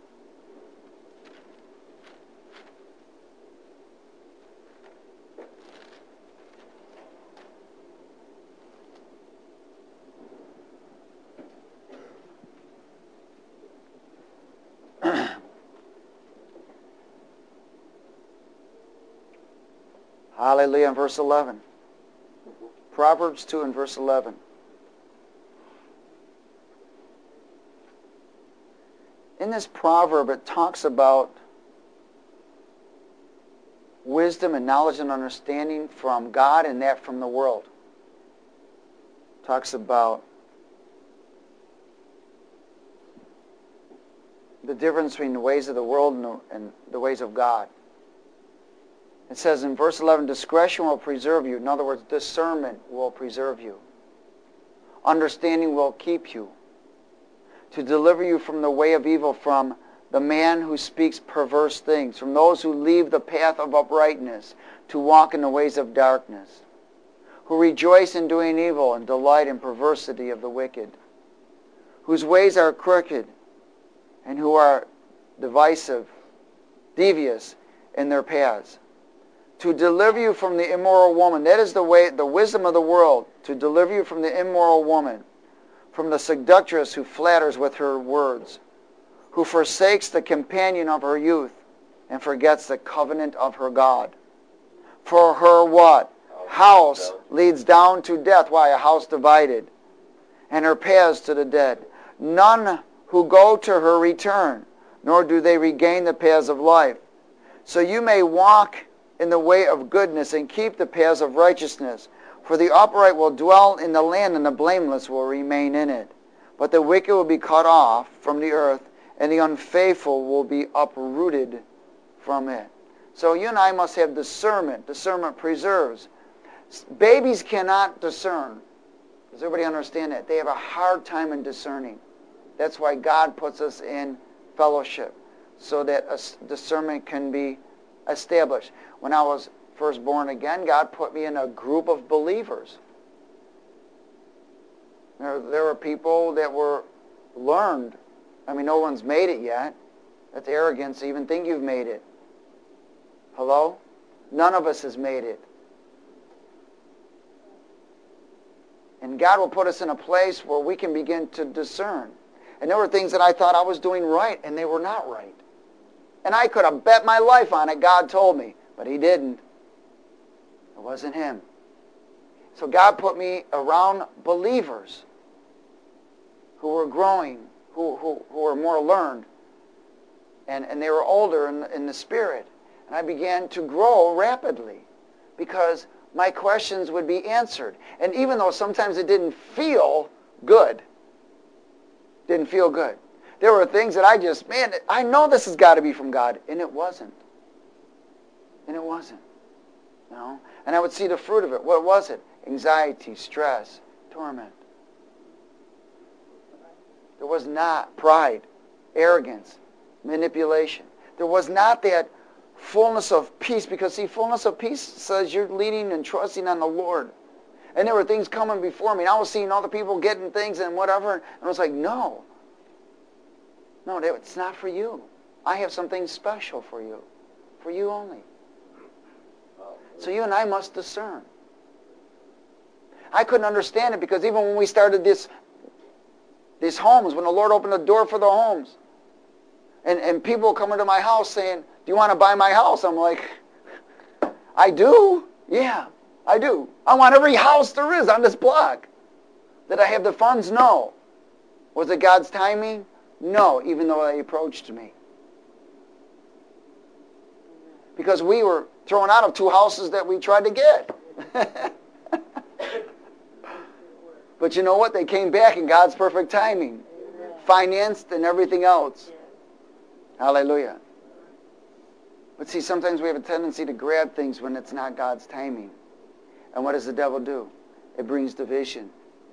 Hallelujah, in verse eleven. Proverbs two and verse eleven. In this proverb, it talks about wisdom and knowledge and understanding from God and that from the world. It talks about the difference between the ways of the world and the, and the ways of God. It says in verse eleven, discretion will preserve you. In other words, discernment will preserve you. Understanding will keep you. To deliver you from the way of evil, from the man who speaks perverse things, from those who leave the path of uprightness, to walk in the ways of darkness, who rejoice in doing evil and delight in perversity of the wicked, whose ways are crooked and who are divisive, devious in their paths. To deliver you from the immoral woman. That is the way, the wisdom of the world. To deliver you from the immoral woman. From the seductress who flatters with her words. Who forsakes the companion of her youth. And forgets the covenant of her God. For her what? House leads down to death. Why? A house divided. And her paths to the dead. None who go to her return. Nor do they regain the paths of life. So you may walk in the way of goodness and keep the paths of righteousness. For the upright will dwell in the land, and the blameless will remain in it. But the wicked will be cut off from the earth, and the unfaithful will be uprooted from it. So you and I must have discernment. Discernment preserves. Babies cannot discern. Does everybody understand that? They have a hard time in discerning. That's why God puts us in fellowship, so that a discernment can be established. When I was first born again, God put me in a group of believers. There, there were people that were learned. I mean, no one's made it yet. That's arrogance to even think you've made it. Hello? None of us has made it. And God will put us in a place where we can begin to discern. And there were things that I thought I was doing right, and they were not right. And I could have bet my life on it. God told me, but He didn't. It wasn't Him. So God put me around believers who were growing, who, who, who were more learned, and, and they were older in, in the Spirit. And I began to grow rapidly because my questions would be answered. And even though sometimes it didn't feel good, didn't feel good, there were things that I just, man, I know this has got to be from God, and it wasn't. And it wasn't. You know? And I would see the fruit of it. What was it? Anxiety, stress, torment. There was not pride, arrogance, manipulation. There was not that fullness of peace, because see, fullness of peace says you're leaning and trusting on the Lord. And there were things coming before me, and I was seeing all the people getting things and whatever, and I was like, no. No, it's not for you. I have something special for you. For you only. So you and I must discern. I couldn't understand it, because even when we started this, these homes, when the Lord opened the door for the homes, and, and people coming to my house saying, do you want to buy my house? I'm like, I do. Yeah, I do. I want every house there is on this block. Did I have the funds? No. Was it God's timing? No, even though they approached me. Because we were thrown out of two houses that we tried to get. But you know what? They came back in God's perfect timing. Financed and everything else. Hallelujah. But see, sometimes we have a tendency to grab things when it's not God's timing. And what does the devil do? It brings division.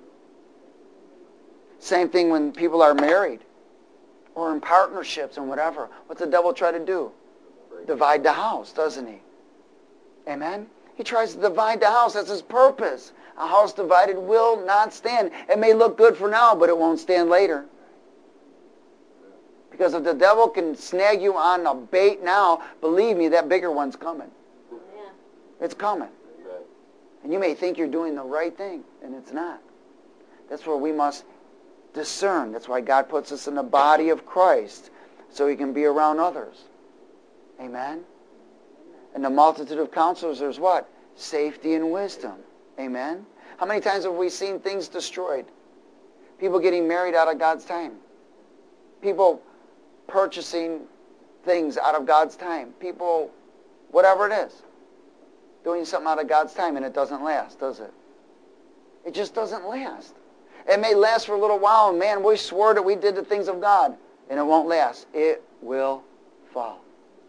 Same thing when people are married or in partnerships and whatever. What's the devil try to do? Divide the house, doesn't he? Amen? He tries to divide the house. That's his purpose. A house divided will not stand. It may look good for now, but it won't stand later. Because if the devil can snag you on a bait now, believe me, that bigger one's coming. Yeah. It's coming. Amen. And you may think you're doing the right thing, and it's not. That's where we must discern. That's why God puts us in the body of Christ, so He can be around others. Amen? And the multitude of counselors, there's what? Safety and wisdom. Amen? How many times have we seen things destroyed? People getting married out of God's time. People purchasing things out of God's time. People, whatever it is, doing something out of God's time, and it doesn't last, does it? It just doesn't last. It may last for a little while, and man, we swore that we did the things of God, and it won't last. It will fall.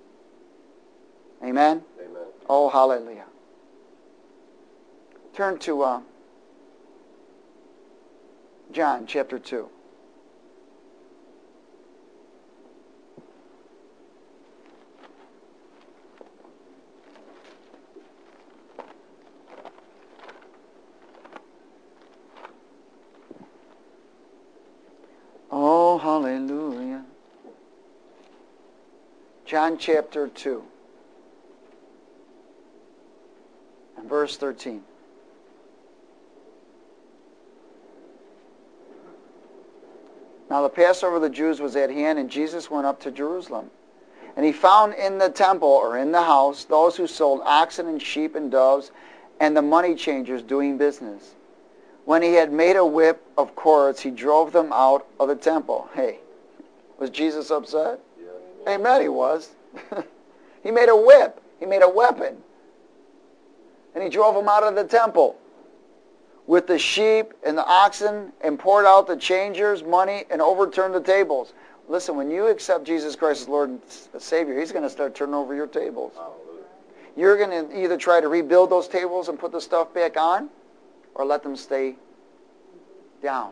Amen? Amen. Oh, hallelujah. Turn to uh, John chapter two. Oh, hallelujah. John chapter two. And verse thirteen. Now the Passover of the Jews was at hand, and Jesus went up to Jerusalem. And he found in the temple, or in the house, those who sold oxen and sheep and doves, and the money changers doing business. When he had made a whip of cords, he drove them out of the temple. Hey, was Jesus upset? Yeah. Amen, he was. He made a whip. He made a weapon. And he drove them out of the temple with the sheep and the oxen and poured out the changers' money and overturned the tables. Listen, when you accept Jesus Christ as Lord and Savior, he's going to start turning over your tables. You're going to either try to rebuild those tables and put the stuff back on, or let them stay down.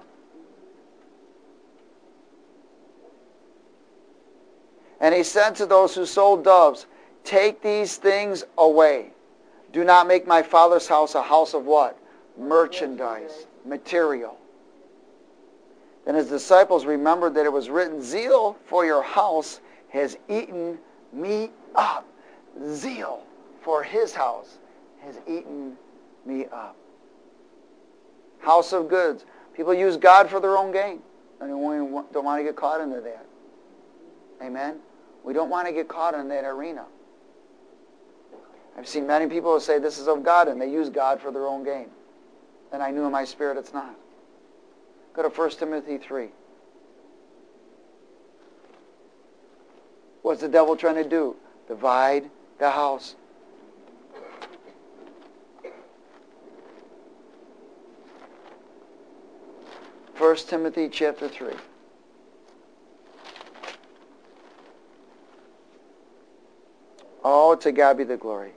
And he said to those who sold doves, take these things away. Do not make my Father's house a house of what? Merchandise, material. Then his disciples remembered that it was written, zeal for your house has eaten me up. Zeal for his house has eaten me up. House of goods. People use God for their own gain. And we don't want to get caught into that. Amen? We don't want to get caught in that arena. I've seen many people who say this is of God, and they use God for their own gain. And I knew in my spirit it's not. Go to First Timothy three. What's the devil trying to do? Divide the house. First Timothy chapter three. Oh, to God be the glory.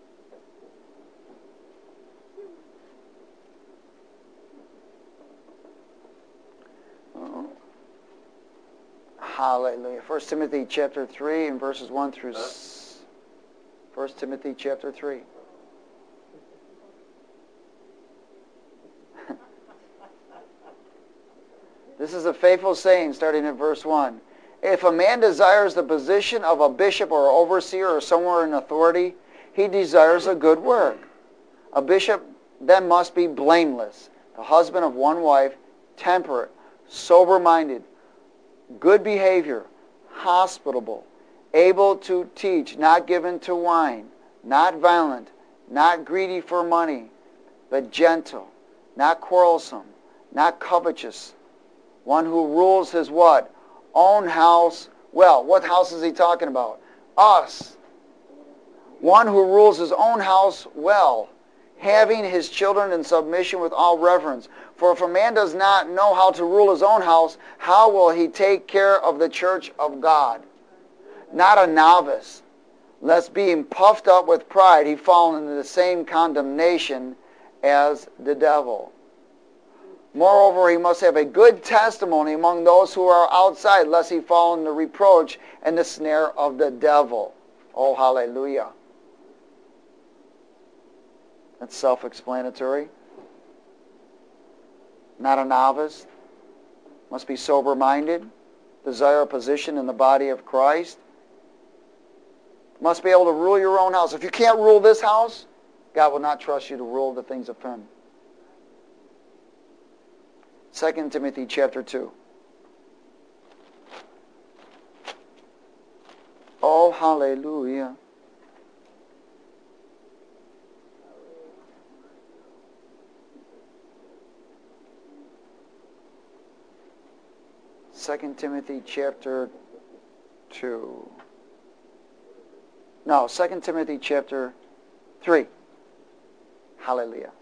Oh. Hallelujah. First Timothy chapter three and verses one through six. First Timothy chapter three. This is a faithful saying starting at verse one. If a man desires the position of a bishop or overseer or somewhere in authority, he desires a good work. A bishop then must be blameless, the husband of one wife, temperate, sober-minded, good behavior, hospitable, able to teach, not given to wine, not violent, not greedy for money, but gentle, not quarrelsome, not covetous, one who rules his what? Own house well. What house is he talking about? Us. One who rules his own house well, having his children in submission with all reverence. For if a man does not know how to rule his own house, how will he take care of the church of God? Not a novice, lest being puffed up with pride he fall into the same condemnation as the devil. Moreover, he must have a good testimony among those who are outside, lest he fall into reproach and the snare of the devil. Oh, hallelujah. That's self-explanatory. Not a novice. Must be sober-minded. Desire a position in the body of Christ. Must be able to rule your own house. If you can't rule this house, God will not trust you to rule the things of Him. Second Timothy chapter two. Oh, hallelujah. Second Timothy chapter two. No, Second Timothy chapter three. Hallelujah.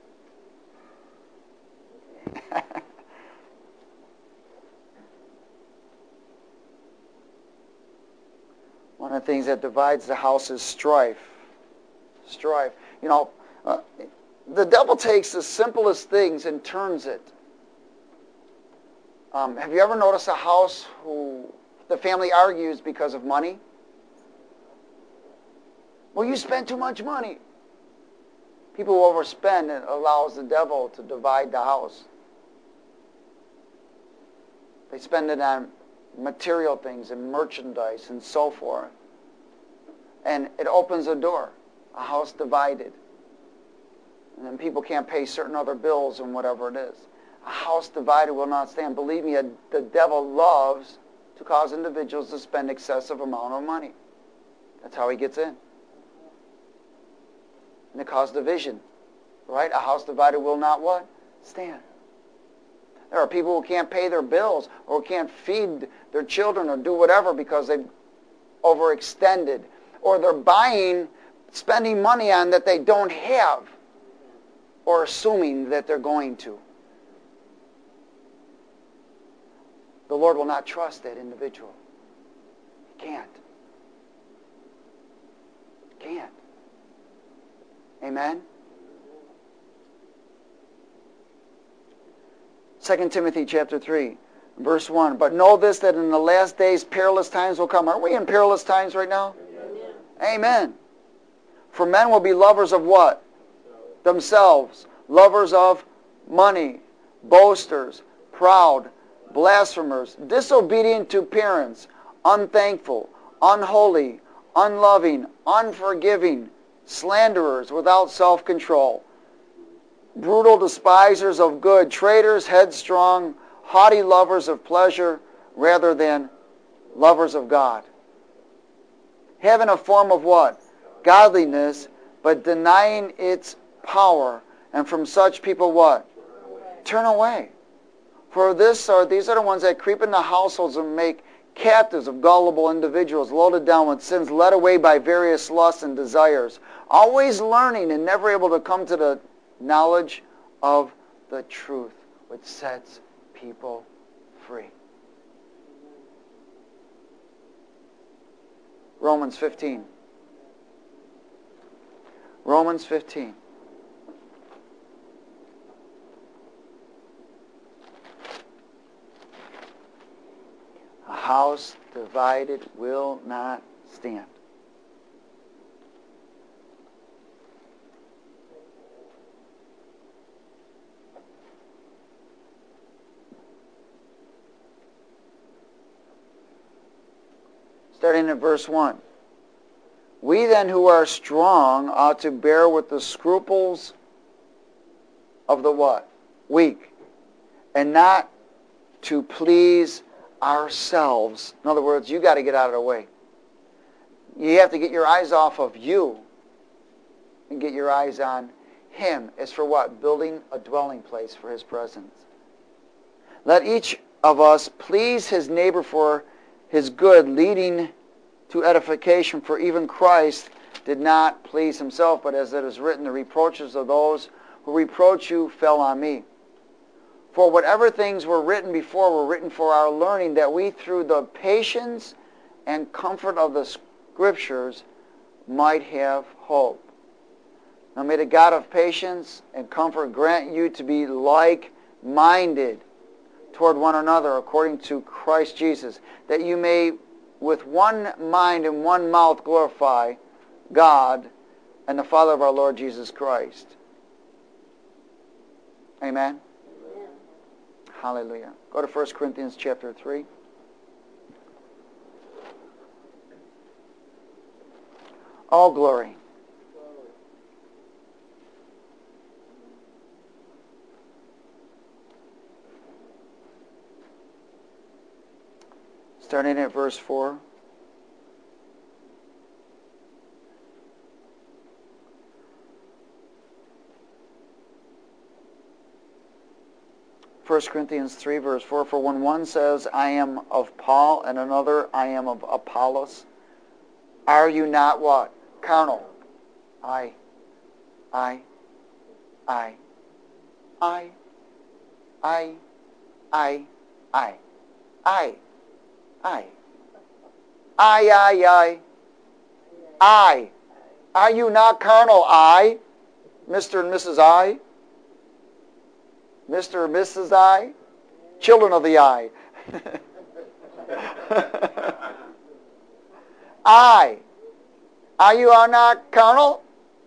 One of the things that divides the house is strife. Strife. You know, uh, the devil takes the simplest things and turns it. Um, have you ever noticed a house who the family argues because of money? Well, you spent too much money. People who overspend, it allows the devil to divide the house. They spend it on material things and merchandise and so forth. And it opens a door, a house divided. And then people can't pay certain other bills and whatever it is. A house divided will not stand. Believe me, the devil loves to cause individuals to spend excessive amount of money. That's how he gets in. And it causes division. Right? A house divided will not what? Stand. There are people who can't pay their bills or can't feed their children or do whatever because they've overextended. Or they're buying, spending money on that they don't have. or assuming that they're going to. The Lord will not trust that individual. He can't. Can't. Amen? Second Timothy chapter three, verse one. But know this, that in the last days perilous times will come. Aren't we in perilous times right now? Amen. Amen. For men will be lovers of what? Themselves. Lovers of money. Boasters. Proud. Blasphemers. Disobedient to parents. Unthankful. Unholy. Unloving. Unforgiving. Slanderers. Without self-control. Brutal despisers of good. Traitors. Headstrong. Haughty lovers of pleasure rather than lovers of God. Having a form of what? Godliness, but denying its power. And from such people what? Turn away. For this are these are the ones that creep into households and make captives of gullible individuals, loaded down with sins, led away by various lusts and desires, always learning and never able to come to the knowledge of the truth, which sets people free. Romans fifteen. Romans fifteen. A house divided will not stand. Starting at verse one. We then who are strong ought to bear with the scruples of the what? Weak. And not to please ourselves. In other words, you got to get out of the way. You have to get your eyes off of you and get your eyes on Him. As for what? Building a dwelling place for His presence. Let each of us please his neighbor for his good, leading to edification. For even Christ did not please himself, but as it is written, the reproaches of those who reproach you fell on me. For whatever things were written before were written for our learning, that we through the patience and comfort of the Scriptures might have hope. Now may the God of patience and comfort grant you to be like-minded toward one another according to Christ Jesus, that you may with one mind and one mouth glorify God and the Father of our Lord Jesus Christ. Amen? Amen. Hallelujah. Go to First Corinthians chapter three. All glory. Starting at verse four. First Corinthians three, verse four. For when one says, I am of Paul, and another, I am of Apollos, are you not what? Carnal. I. I. I. I. I. I. I. I. I. I, I, I. I. Are you not carnal? I. Mister and Missus I. Mister and Missus I. Children of the eye. I. Are you are not carnal?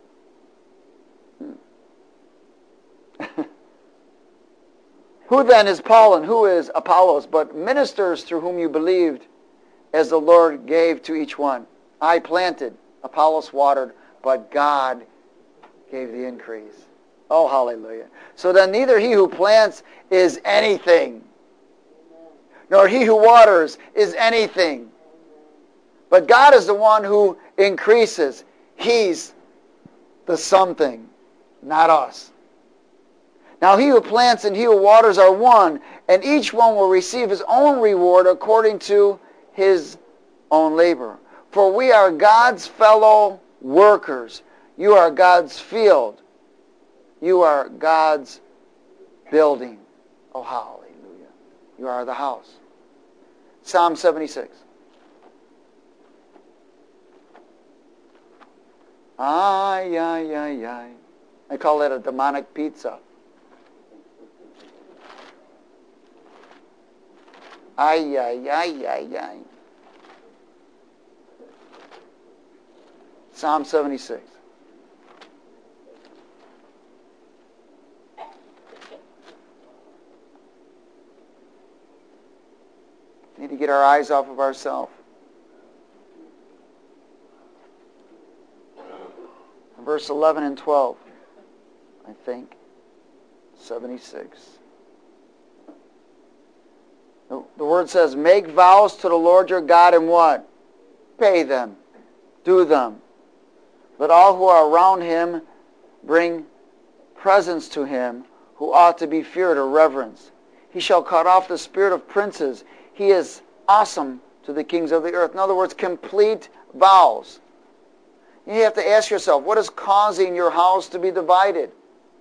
Who then is Paul and who is Apollos, but ministers through whom you believed, as the Lord gave to each one? I planted, Apollos watered, but God gave the increase. Oh, hallelujah. So then neither he who plants is anything, nor he who waters is anything. But God is the one who increases. He's the something, not us. Now he who plants and he who waters are one, and each one will receive his own reward according to his own labor. For we are God's fellow workers. You are God's field. You are God's building. Oh, hallelujah. You are the house. Psalm seventy-six. Ay, ay, ay, ay. I call that a demonic pizza. Ay, ay, ay, ay, ay. Psalm seventy-six. We need to get our eyes off of ourselves. Verse eleven and twelve, I think. seventy-six. The, the word says, make vows to the Lord your God and what? Pay them. Do them. Let all who are around him bring presents to him who ought to be feared or reverenced. He shall cut off the spirit of princes. He is awesome to the kings of the earth. In other words, complete vows. You have to ask yourself, what is causing your house to be divided?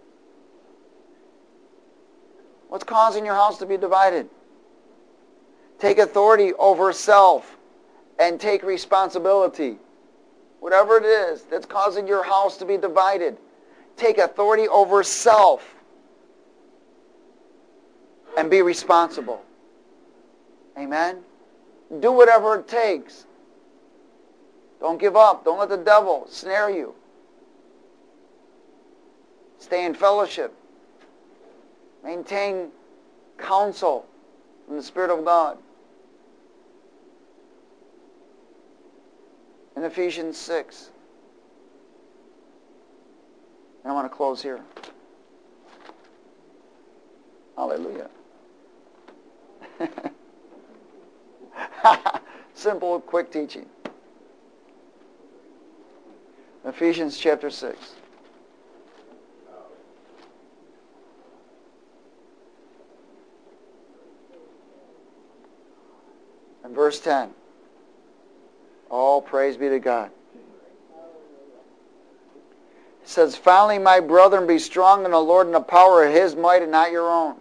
What's causing your house to be divided? Take authority over self and take responsibility. Whatever it is that's causing your house to be divided, take authority over self and be responsible. Amen? Do whatever it takes. Don't give up. Don't let the devil snare you. Stay in fellowship. Maintain counsel from the Spirit of God. In Ephesians six. And I want to close here. Hallelujah. Simple, quick teaching. Ephesians chapter six. And verse ten. All praise be to God. It says, finally, my brethren, be strong in the Lord and the power of his might and not your own.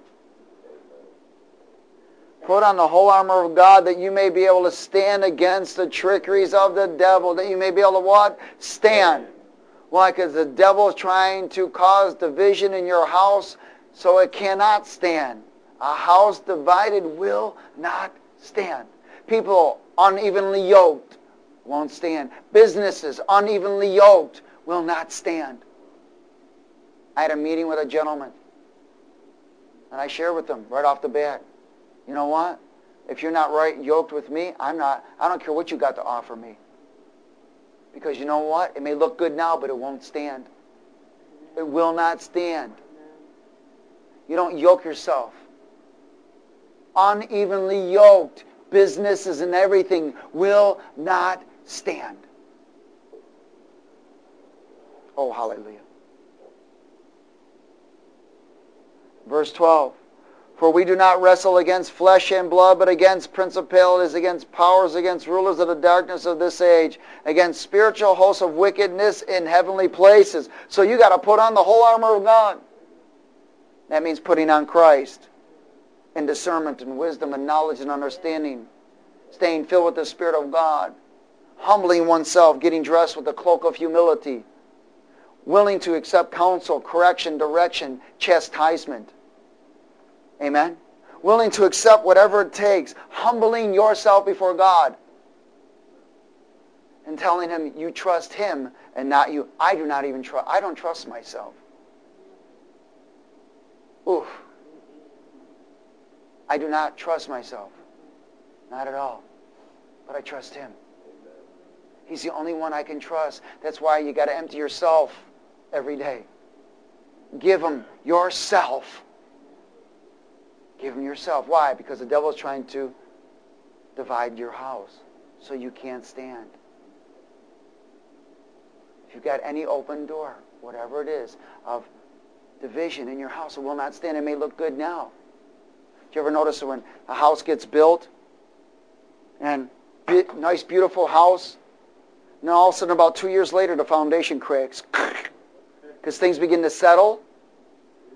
Put on the whole armor of God that you may be able to stand against the trickeries of the devil. That you may be able to what? Stand. Why? Because the devil is trying to cause division in your house so it cannot stand. A house divided will not stand. People unevenly yoked won't stand. Businesses unevenly yoked will not stand. I had a meeting with a gentleman, and I shared with him right off the bat, you know what? If you're not right yoked with me, I'm not. I don't care what you got to offer me. Because you know what? It may look good now, but it won't stand. It will not stand. You don't yoke yourself. Unevenly yoked businesses and everything will not stand. Oh, hallelujah. Verse twelve. For we do not wrestle against flesh and blood, but against principalities, against powers, against rulers of the darkness of this age, against spiritual hosts of wickedness in heavenly places. So you got to put on the whole armor of God. That means putting on Christ in discernment and wisdom and knowledge and understanding, staying filled with the Spirit of God, humbling oneself, getting dressed with the cloak of humility, willing to accept counsel, correction, direction, chastisement. Amen? Willing to accept whatever it takes, humbling yourself before God and telling Him you trust Him and not you. I do not even trust, I don't trust myself. Oof. I do not trust myself. Not at all. But I trust Him. He's the only one I can trust. That's why you got to empty yourself every day. Give Him yourself. Give Him yourself. Why? Because the devil is trying to divide your house so you can't stand. If you've got any open door, whatever it is, of division in your house, it will not stand. It may look good now. Do you ever notice when a house gets built and be, nice, beautiful house, and then all of a sudden about two years later the foundation cracks because things begin to settle?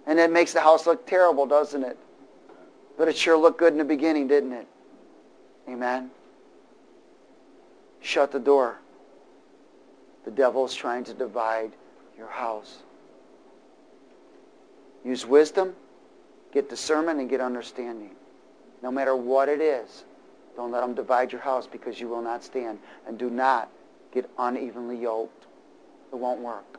And it makes the house look terrible, doesn't it? But it sure looked good in the beginning, didn't it? Amen. Shut the door. The devil is trying to divide your house. Use wisdom, get discernment, and get understanding. No matter what it is, don't let them divide your house because you will not stand. And do not get unevenly yoked. It won't work.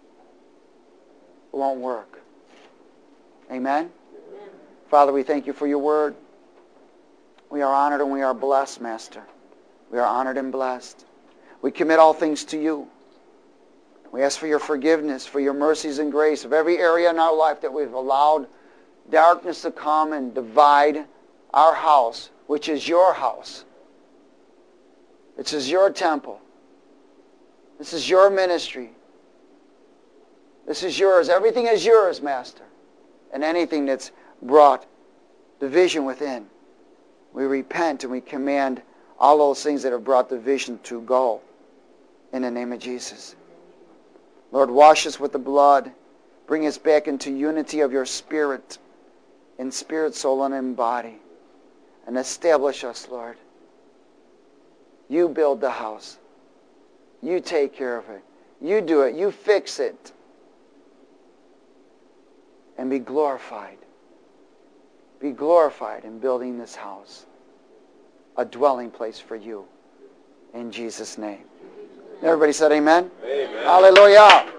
It won't work. Amen? Amen? Father, we thank you for your word. We are honored and we are blessed, Master. We are honored and blessed. We commit all things to you. We ask for your forgiveness, for your mercies and grace of every area in our life that we've allowed darkness to come and divide our house, which is your house. This is your temple. This is your ministry. This is yours. Everything is yours, Master. And anything that's brought division within, we repent and we command all those things that have brought division to go in the name of Jesus. Lord, wash us with the blood. Bring us back into unity of your spirit, in spirit, soul, and in body. And establish us, Lord. You build the house. You take care of it. You do it. You fix it. And be glorified. Be glorified in building this house. A dwelling place for you. In Jesus' name. Everybody said amen? Amen. Hallelujah.